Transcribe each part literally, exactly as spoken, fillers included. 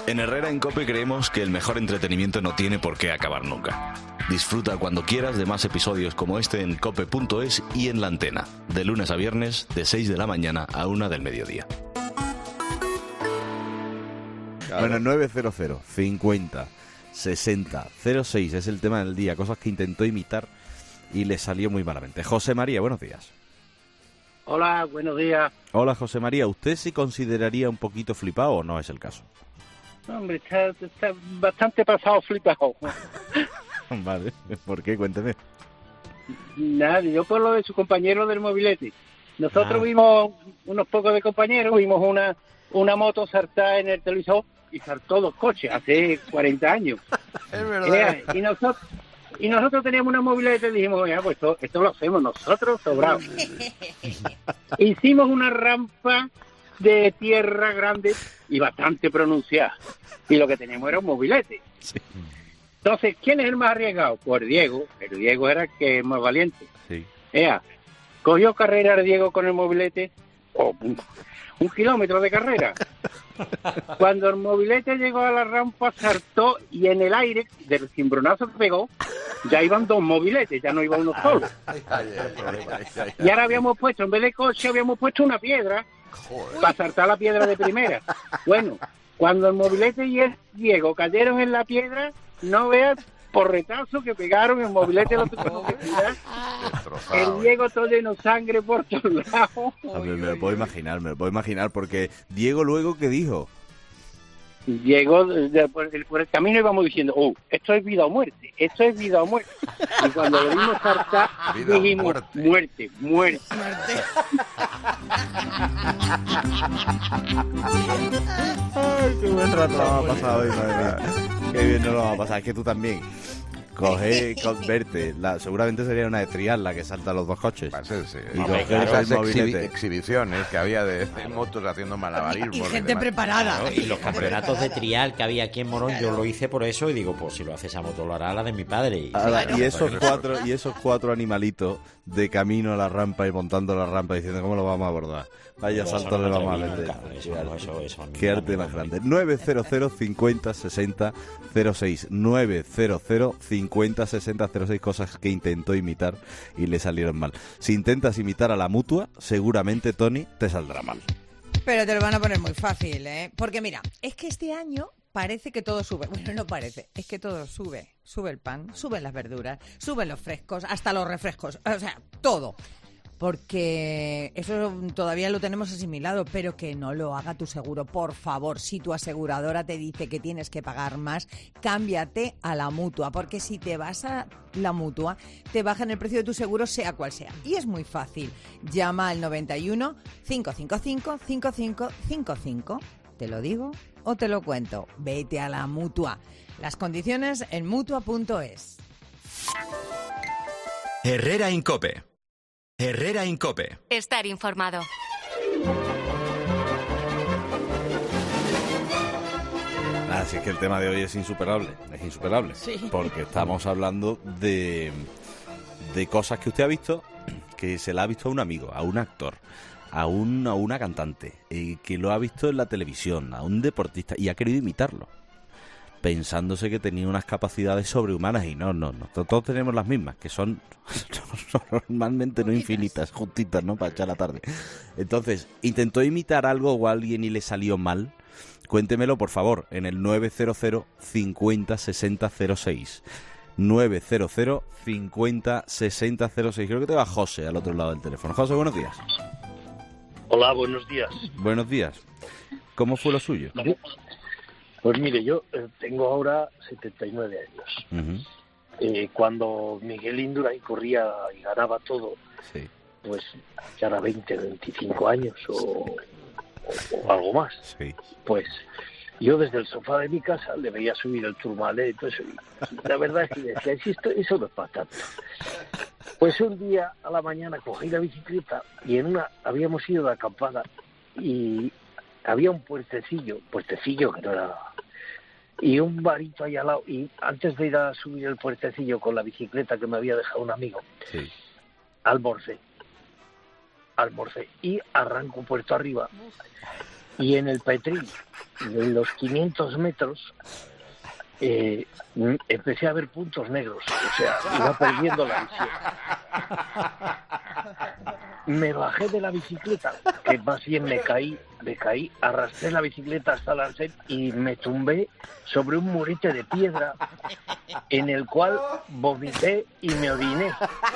En Herrera en COPE creemos que el mejor entretenimiento no tiene por qué acabar nunca. Disfruta cuando quieras de más episodios como este en cope punto es y en La Antena, de lunes a viernes, de seis de la mañana a una del mediodía. Claro. Bueno, nueve cero cero cincuenta sesenta cero seis es el tema del día, cosas que intentó imitar y le salió muy malamente. José María, buenos días. Hola, buenos días. Hola, José María, ¿usted se consideraría un poquito flipado o no es el caso? Hombre, está, está bastante pasado flipado. Vale, ¿por qué? Cuénteme. Nada, yo por lo de su compañero del mobilete. Nosotros Ah. vimos unos pocos de compañeros, vimos una una moto saltar en el televisor y saltó dos coches hace cuarenta años. Es verdad. Eh, y nosotros y nosotros teníamos una mobilete y dijimos, oye, pues esto, esto lo hacemos nosotros, sobrado. Hicimos una rampa de tierra grande y bastante pronunciada. Y lo que teníamos era un mobilete. Sí. Entonces, ¿quién es el más arriesgado? Pues Diego. El Diego era el que es más valiente. Sí. Ea, cogió carrera el Diego con el mobilete, oh, un, un kilómetro de carrera. Cuando el mobilete llegó a la rampa, saltó y en el aire, del cimbronazo que pegó, ya iban dos mobiletes, ya no iba uno solo. Ay, ay, ay, ay, ay, ay. Y ahora habíamos puesto, en vez de coche, habíamos puesto una piedra Joder. para saltar la piedra de primera. Bueno, cuando el mobilete y el Diego cayeron en la piedra, no veas porretazo que pegaron, el mobilete lo tuvimos que tirar. Destrozado. El Diego todo lleno de sangre por todos lados. A ver, me lo puedo imaginar, me lo puedo imaginar, porque Diego luego, ¿qué dijo? Llegó de- de- por, el, por el camino íbamos diciendo, oh, esto es vida o muerte, esto es vida o muerte. Y cuando lo vimos saltar, Vida o dijimos, muerte. muerte, muerte. Ay, qué buen rato lo vamos a pasar hoy, madre mía. Qué bien nos lo vamos a pasar. Es que tú también. Coge, con, verte, la, seguramente sería una de trial la que salta los dos coches. Va a ser, sí. Y Hombre, coger esas el exhibi- mobilete. exhibiciones que había de, de motos haciendo malabarismo. Y gente preparada. Y los campeonatos de trial que había aquí en Morón, yo lo hice por eso y digo, pues si lo hace esa moto lo hará la de mi padre. Y, Ahora, Claro. y esos cuatro y esos cuatro animalitos de camino a la rampa y montando la rampa diciendo cómo lo vamos a abordar. Vaya Eso salto no le me vamos a atreví meter. nunca. Eso, no, eso, eso a mí Qué no arte me más atreví. grande. nueve cero cero cincuenta sesenta cero seis nueve cero cero cincuenta sesenta cero seis cosas que intentó imitar y le salieron mal. Si intentas imitar a la Mutua, seguramente, Tony, te saldrá mal. Pero te lo van a poner muy fácil, ¿eh? Porque mira, es que este año parece que todo sube. Bueno, no parece, es que todo sube. Sube el pan, suben las verduras, suben los frescos, hasta los refrescos. O sea, todo. Porque eso todavía lo tenemos asimilado, pero que no lo haga tu seguro, por favor. Si tu aseguradora te dice que tienes que pagar más, cámbiate a la Mutua, porque si te vas a la Mutua, te bajan el precio de tu seguro, sea cual sea. Y es muy fácil. Llama al noventa y uno, cinco cinco cinco, cinco cinco cinco cinco. ¿Te lo digo o te lo cuento? Vete a la Mutua. Las condiciones en mutua punto es. Herrera en COPE. Herrera en COPE. Estar informado. Así es que el tema de hoy es insuperable, es insuperable, Sí. porque estamos hablando de, de cosas que usted ha visto, que se la ha visto a un amigo, a un actor, a, un, a una cantante, eh, que lo ha visto en la televisión, a un deportista, y ha querido imitarlo, pensándose que tenía unas capacidades sobrehumanas, y no, no, no, todos tenemos las mismas, que son, son normalmente no infinitas, justitas, ¿no?, para echar la tarde. Entonces, intentó imitar algo o a alguien y le salió mal. Cuéntemelo, por favor, en el nueve cero cero cincuenta sesenta cero seis. nueve cero cero cincuenta sesenta cero seis. Creo que te va José al otro lado del teléfono. José, buenos días. Hola, buenos días. Buenos días. ¿Cómo fue lo suyo? Pues mire, yo eh, tengo ahora setenta y nueve años. Uh-huh. Eh, cuando Miguel Indurain corría y ganaba todo, Sí, pues ya era veinte, veinticinco años o, o, o algo más. sí. Pues yo desde el sofá de mi casa le veía subir el Tourmalet y todo eso. Y la verdad es que decía, "Si esto, eso no es para tanto". Pues un día a la mañana cogí la bicicleta y en una habíamos ido de acampada y había un puertecillo, puertecillo que no era nada, y un barito ahí al lado. Y antes de ir a subir el puertecillo con la bicicleta que me había dejado un amigo, Sí. almorcé, almorcé y arranco puerto arriba. Y en el Petril, de los quinientos metros, eh, empecé a ver puntos negros. O sea, iba perdiendo la visión. Me bajé de la bicicleta, que más bien me caí, me caí, arrastré la bicicleta hasta el arcén y me tumbé sobre un murete de piedra en el cual vomité y me oriné.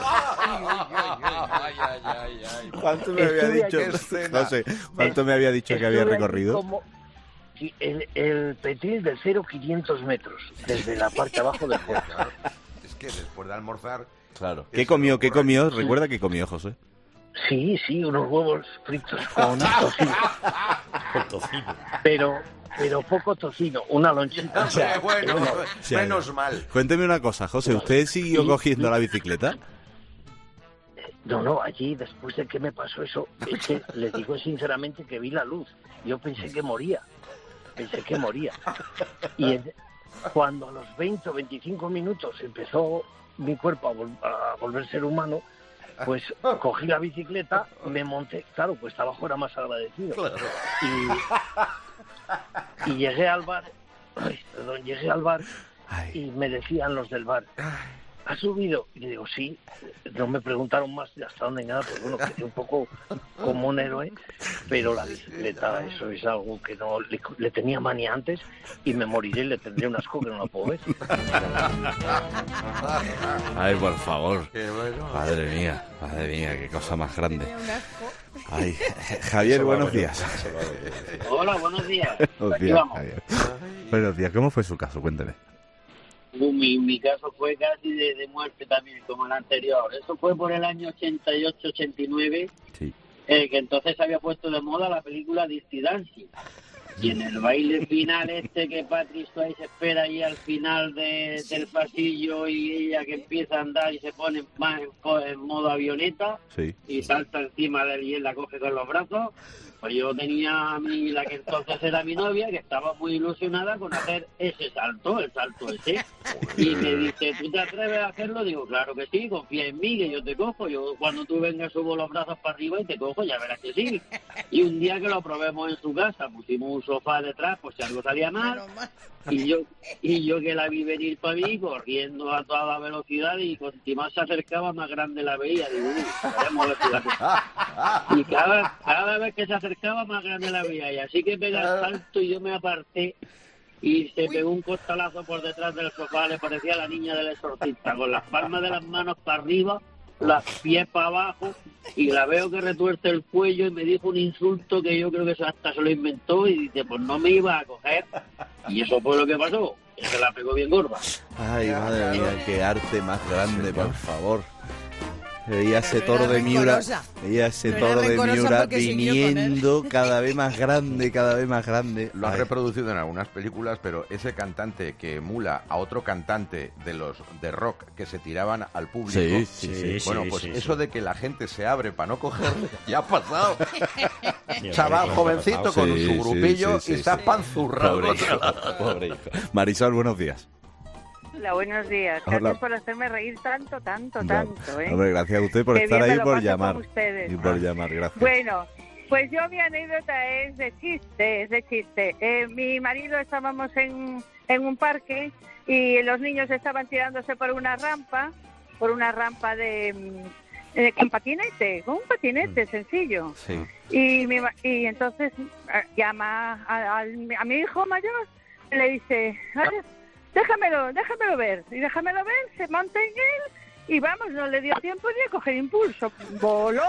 ¿Cuánto me había Estuve dicho, allí- José, cuánto me había dicho que había Estuve allí recorrido? como el, el Petril de cero a quinientos metros, desde la parte abajo del puerto. Es que después de almorzar... Claro. ¿Qué comió? ¿Qué comió? ¿Recuerda qué comió, José? Sí, sí, unos huevos fritos con tocino. Con tocino. Pero, pero poco tocino, una lonchita. O sea, bueno, Bueno, Sí, menos mal. Cuénteme una cosa, José. ¿Usted siguió Sí. cogiendo la bicicleta? No, no, allí después de que me pasó eso, es que le digo sinceramente que vi la luz. Yo pensé que moría, pensé que moría. Y en- cuando a los veinte o veinticinco minutos empezó mi cuerpo a, vol- a volver ser humano, pues cogí la bicicleta, me monté, claro, pues abajo era más agradecido. Y, y llegué al bar, ay, perdón, llegué al bar Ay. y me decían los del bar, ¿has subido? Y le digo, sí. No me preguntaron más de hasta dónde ni nada, pues bueno, quedé un poco como un héroe, pero la bicicleta, eso es algo que no le, le tenía manía antes y me moriré y le tendré un asco que no la puedo ver. Ay, por favor. Qué bueno. Madre mía, madre mía, qué cosa más grande. Tenía un asco. Ay, Javier, buenos días. Hola, buenos días. Buenos Aquí días, vamos. Javier. Buenos días, ¿cómo fue su caso? Cuénteme. Mi, mi caso fue casi de, de muerte también, como el anterior. Eso fue por el año ochenta y ocho ochenta y nueve, Sí. eh, que entonces se había puesto de moda la película Dirty Dancing. Y en el baile final este que Patrick Swayze espera ahí al final de, del pasillo y ella que empieza a andar y se pone más en, co- en modo avioneta Sí. y salta encima de él y él la coge con los brazos. Pues yo tenía a mí, la que entonces era mi novia, que estaba muy ilusionada con hacer ese salto, el salto ese. Y me dice, ¿tú te atreves a hacerlo? Digo, claro que sí, confía en mí, que yo te cojo. Yo cuando tú vengas subo los brazos para arriba y te cojo, ya verás que sí. Y un día que lo probemos en su casa, pusimos un sofá detrás por si algo salía mal. Menos mal. Y yo y yo que la vi venir para mí, corriendo a toda velocidad, y cuanto más se acercaba, más grande la veía. Digo, uy, veremos a ver si la- y cada, cada vez que se acercaba, más grande la veía. Y así que pega el salto y yo me aparté y se pegó un costalazo por detrás del sofá. Le parecía la niña del exorcista, con las palmas de las manos para arriba, los pies para abajo, y la veo que retuerce el cuello y me dijo un insulto que yo creo que eso hasta se lo inventó, y dice, pues no me iba a coger. Y eso fue lo que pasó, que se la pegó bien gorda. Ay, madre mía, qué arte más grande, por favor. Veía ese Pero era toro de Miura, rencorosa. veía ese No era toro de rencorosa Miura porque siguió con él. viniendo cada vez más grande, cada vez más grande. Lo han Ay. reproducido en algunas películas, pero ese cantante que emula a otro cantante de los de rock que se tiraban al público. Sí, sí, sí. Sí, Bueno, sí, pues sí, eso sí. de que la gente se abre para no cogerle, ya ha pasado. Mira, Chaval qué jovencito pasado. con Sí, su sí, grupillo sí, sí, y está sí. panzurrado. Pobre hijo, pobre hijo. Marisol, buenos días. Hola, buenos días. Hola. Gracias por hacerme reír tanto, tanto, tanto. ¿eh? Hombre, gracias a usted por Qué estar bien me ahí y lo por paso llamar. con ustedes. Y por llamar, gracias. Bueno, pues yo mi anécdota es de chiste, es de chiste. Eh, mi marido estábamos en, en un parque y los niños estaban tirándose por una rampa, por una rampa de... mm, eh, con patinete, con un patinete sencillo. Sí. Y, mi, ma- y entonces eh, llama a, a mi- a mi hijo mayor y le dice, "Ay, déjamelo, déjamelo ver". Y déjamelo ver, se monta en él y vamos, no le dio tiempo ni a coger impulso. Voló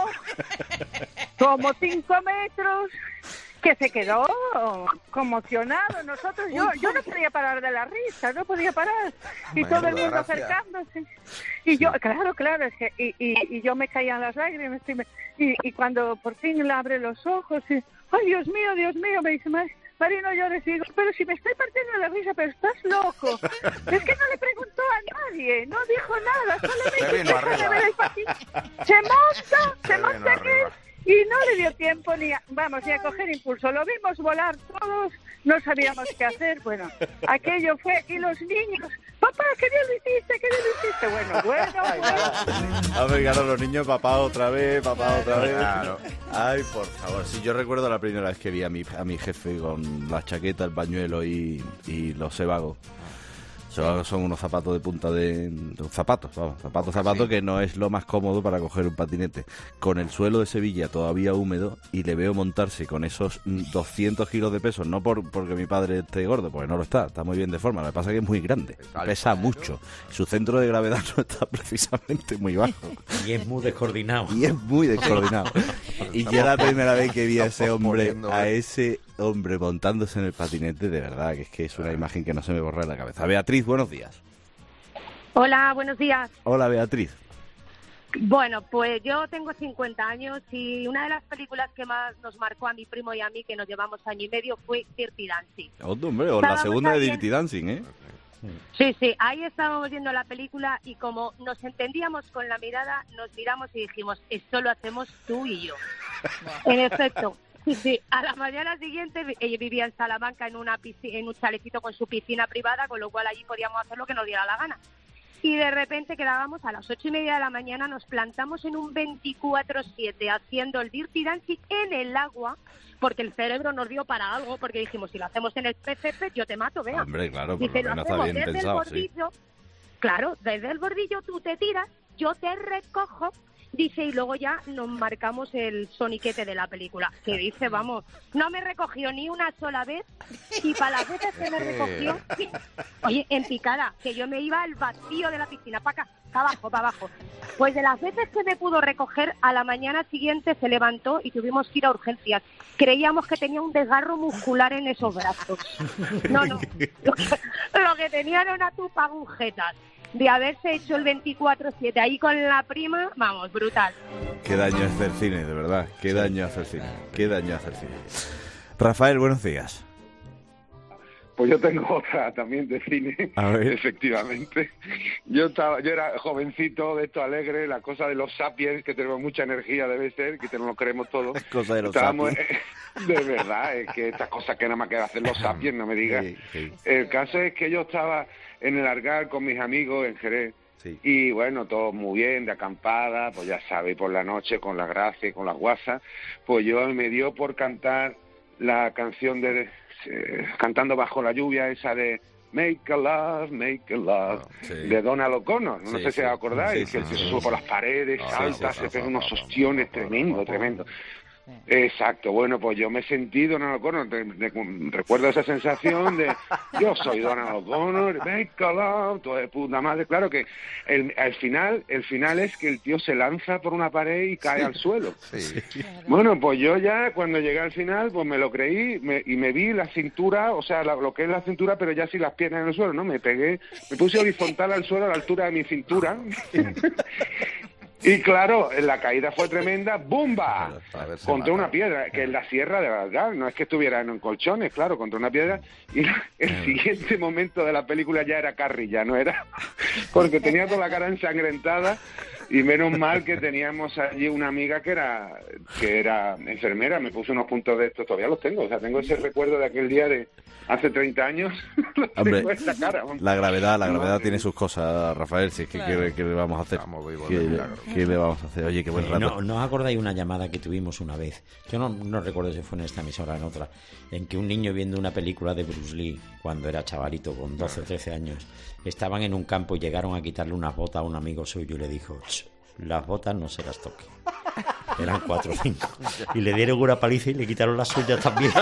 como cinco metros, que se quedó conmocionado. Nosotros, yo, yo no podía parar de la risa, no podía parar. Y todo el Menuda mundo gracia. acercándose. Y yo, claro, claro, es que, y, y, y yo me caían las lágrimas. Y, me- y, y cuando por fin le abre los ojos, y, ay, Dios mío, Dios mío, me dice, "Mari, Mari, no llores". Y digo, pero si me estoy partiendo de la risa, pero estás loco. Es que no le preguntó a nadie, no dijo nada, Se solamente vino déjame arriba. ver el patín. Se monta, se Se vino monta en él. arriba. Y no le dio tiempo ni a, vamos, ni a coger impulso. Lo vimos volar todos, no sabíamos qué hacer. Bueno, aquello fue, y los niños, "¡Papá, papá, qué bien lo hiciste, qué bien lo hiciste. Bueno, bueno, bueno. A ver, claro, los niños, papá otra vez, papá otra vez. Claro. Ay, por favor. Sí, yo recuerdo la primera vez que vi a mi, a mi jefe con la chaqueta, el pañuelo y, y los sebagos. Son, son unos zapatos de punta de... de zapatos, vamos, zapatos, zapatos, sí. Que no es lo más cómodo para coger un patinete. Con el suelo de Sevilla todavía húmedo y le veo montarse con esos doscientos kilos de peso, no por porque mi padre esté gordo, porque no lo está, está muy bien de forma, lo que pasa es que es muy grande, pesa mucho. Su centro de gravedad no está precisamente muy bajo. Y es muy descoordinado. Y es muy descoordinado. Y ya la primera vez que vi a ese hombre, a ese hombre montándose en el patinete, de verdad, que es que es una imagen que no se me borra de la cabeza. Beatriz, buenos días. Hola, buenos días. Hola, Beatriz. Bueno, pues yo tengo cincuenta años y una de las películas que más nos marcó a mi primo y a mí, que nos llevamos año y medio, fue Dirty Dancing. Oh, hombre, o la segunda de Dirty Dancing, ¿eh? Sí, sí, ahí estábamos viendo la película y como nos entendíamos con la mirada, nos miramos y dijimos, esto lo hacemos tú y yo. En efecto. Sí, sí, a la mañana siguiente ella vivía en Salamanca en una piscina, en un chalecito con su piscina privada, con lo cual allí podíamos hacer lo que nos diera la gana. Y de repente quedábamos a las ocho y media de la mañana, nos plantamos en un veinticuatro siete haciendo el Dirty Dancing en el agua, porque el cerebro nos dio para algo, porque dijimos, si lo hacemos en el P C P, yo te mato, vea. Hombre, claro, por Dice, lo menos lo está bien desde pensado, el bordillo, sí. Claro, desde el bordillo tú te tiras, yo te recojo. Dice, y luego ya nos marcamos el soniquete de la película, que dice, vamos, no me recogió ni una sola vez, y para las veces que me recogió, oye, en picada, que yo me iba al vacío de la piscina, para acá, para abajo, para abajo. Pues de las veces que me pudo recoger, a la mañana siguiente se levantó y tuvimos que ir a urgencias. Creíamos que tenía un desgarro muscular en esos brazos. No, no, lo que, lo que tenía era una tupa agujetas. De haberse hecho el veinticuatro siete ahí con la prima, vamos, brutal. Qué daño hace el cine, de verdad. Qué daño hace el cine. Qué daño hace el cine. Rafael, buenos días. Pues yo tengo otra también de cine, a ver. Efectivamente. Yo estaba, yo era jovencito, de esto alegre, la cosa de los sapiens, que tenemos mucha energía, debe ser, que nos lo creemos todos. Cosa de los Estábamos, sapiens. Eh, de verdad, es que estas cosas que nada más que hacen los sapiens, no me digas. Sí, sí. El caso es que yo estaba en el Argal con mis amigos en Jerez. Sí. Y bueno, todo muy bien, de acampada, pues ya sabéis, por la noche, con las gracias, con las guasas, pues yo me dio por cantar la canción de, eh, cantando bajo la lluvia, esa de Make a Love, Make a Love, sí. de Donald O'Connor, no sí, sé sí. si os acordáis, Sí, que él sí, se sí, sube sí. por las paredes, Ah, salta, sí, se sí, pega sí, unos sí, ostiones sí, tremendo, sí, tremendo. sí. Exacto, bueno, pues yo me sentí Donald O'Connor, de, de, de, recuerdo esa sensación de yo soy Donald O'Connor, make a love, todo de puta madre. Claro que el, al final, el final es que el tío se lanza por una pared y cae sí. al suelo. Sí. Bueno, pues yo ya cuando llegué al final, pues me lo creí me, y me vi la cintura, o sea, la, lo que es la cintura, pero ya sin las piernas en el suelo, ¿no? Me pegué, me puse horizontal al suelo a la altura de mi cintura. Y claro, la caída fue tremenda, ¡bumba! Contra una piedra, que es la sierra de Valgar, no es que estuviera en colchones, claro, contra una piedra. Y el siguiente momento de la película ya era Carrie, ya no era, porque tenía toda la cara ensangrentada. Y menos mal que teníamos allí una amiga que era que era enfermera, me puso unos puntos de estos, todavía los tengo, o sea, tengo ese recuerdo de aquel día de hace treinta años. Hombre, esta cara, la gravedad, la gravedad no, tiene sus cosas, Rafael, si es que claro. ¿qué, qué le vamos a hacer? Vamos, voy, voy, ¿Qué, milagro. ¿Qué le vamos a hacer? Oye, qué buen rato. ¿No, ¿No os acordáis una llamada que tuvimos una vez? Yo no, no recuerdo si fue en esta emisora o en otra, en que un niño viendo una película de Bruce Lee, cuando era chavalito, con doce o trece años, estaban en un campo y llegaron a quitarle unas botas a un amigo suyo y le dijo... las botas no se las toque. Eran cuatro o cinco. Y le dieron una paliza y le quitaron las suyas también.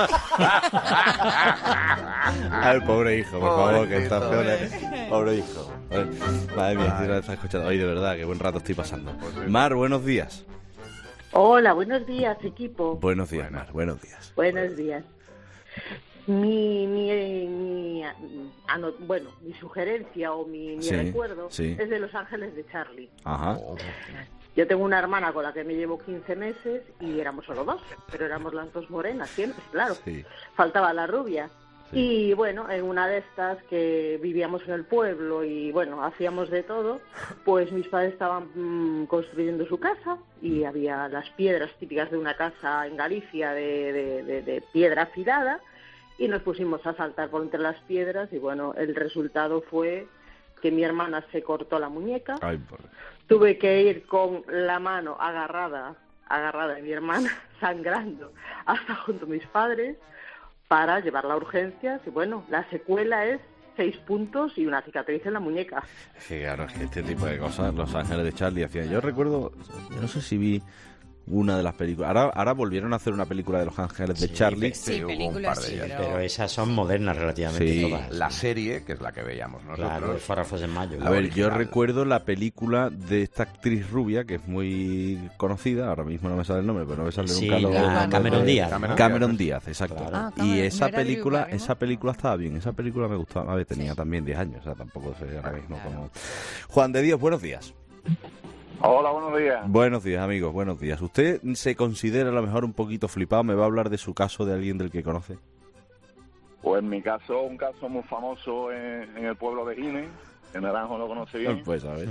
Al pobre hijo, por favor, que está peor. Pobre hijo. Madre mía, si no está escuchando. Oye, de verdad, qué buen rato estoy pasando. Mar, buenos días. Hola, buenos días, equipo. Buenos días, Mar, buenos días. Buenos días. Mi, mi, mi ano, bueno, mi sugerencia o mi, mi sí, claro, sí. es de Los Ángeles de Charlie. Ajá. Yo tengo una hermana con la que me llevo quince meses y éramos solo dos, pero éramos las dos morenas siempre, claro. Sí. Faltaba la rubia. Sí. Y bueno, en una de estas que vivíamos en el pueblo y bueno, hacíamos de todo, pues mis padres estaban mmm, construyendo su casa y había las piedras típicas de una casa en Galicia de, de, de, de piedra afilada. Y nos pusimos a saltar por entre las piedras y bueno, el resultado fue que mi hermana se cortó la muñeca. Ay, por... Tuve que ir con la mano agarrada, agarrada de mi hermana, sangrando, hasta junto a mis padres, para llevarla a urgencias. Y bueno, la secuela es seis puntos y una cicatriz en la muñeca. Sí, claro, es que este tipo de cosas, Los Ángeles de Charlie hacía. Yo recuerdo, yo no sé si vi una de las películas. Ahora, ahora volvieron a hacer una película de Los Ángeles de Sí, Charlie. sí, que hubo un películas par de sí, ellas. pero... pero esas son modernas relativamente Sí. todas. La serie, que es la que veíamos nosotros. Claro, el Párrafos en Mayo. A ver, yo recuerdo la película de esta actriz rubia, que es muy conocida, ahora mismo no me sale el nombre, pero no me sale Sí, nunca lo- la el Cameron nombre. Díaz. Cameron, Cameron Díaz, exacto. Claro. Ah, Y Cameron- esa ¿no era película, Drew esa película estaba bien, esa película me gustaba. A ver, tenía también diez años, o sea, tampoco sé ahora mismo como... Juan de Dios, buenos días. Hola, buenos días. Buenos días, amigos, buenos días. ¿Usted se considera a lo mejor un poquito flipado? ¿Me va a hablar de su caso, de alguien del que conoce? Pues en mi caso, un caso muy famoso en, en el pueblo de Gine, que Naranjo lo conoce bien. Pues a ver.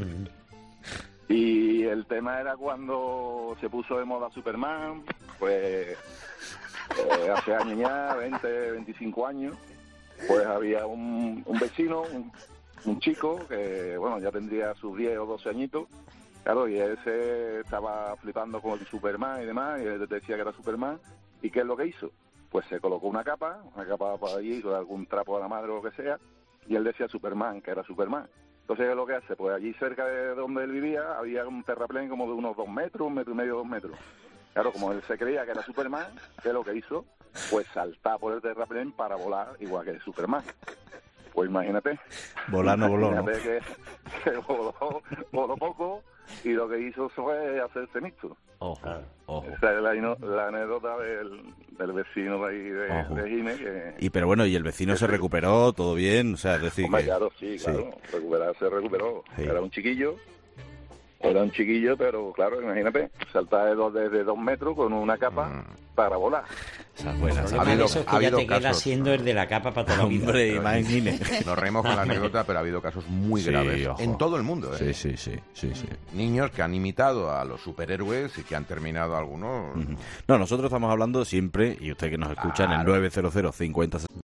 Y el tema era cuando se puso de moda Superman, pues eh, hace años ya, veinte, veinticinco años, pues había un, un vecino, un, un chico, que bueno, ya tendría sus diez o doce añitos, claro, y él se estaba flipando con el Superman y demás, y él decía que era Superman, ¿y qué es lo que hizo? Pues se colocó una capa, una capa por allí, con algún trapo de la madre o lo que sea, y él decía Superman, que era Superman. Entonces, ¿qué es lo que hace? Pues allí cerca de donde él vivía había un terraplén como de unos dos metros, un metro y medio, dos metros. Claro, como él se creía que era Superman, ¿qué es lo que hizo? Pues saltar por el terraplén para volar igual que Superman. Pues imagínate. Volar no voló, ¿no? Imagínate que, que voló, voló poco y lo que hizo fue hacerse mixto. Ojo, ojo. Esa es la, ino- la anécdota del, del vecino de ahí de, Ojo. de Gine. Que, Y pero bueno, y el vecino se recuperó, todo bien, o sea, es decir Hombre, que... claro, sí, claro, recuperar, se recuperó. Sí. Era un chiquillo, era un chiquillo, pero claro, imagínate, saltar de dos, desde dos metros con una capa para volar. Esa es buena, El esa problema es de buena. eso es que ya te queda siendo el de la capa para toda la vida. Hombre, Pero imagine. Nos reímos con la anécdota, pero ha habido casos muy Sí, graves ojo. en todo el mundo. ¿eh? Sí, sí, sí, sí, sí. Niños que han imitado a los superhéroes y que han terminado algunos... No, nosotros estamos hablando siempre, y usted que nos escucha en el Claro. nueve cero cero cincuenta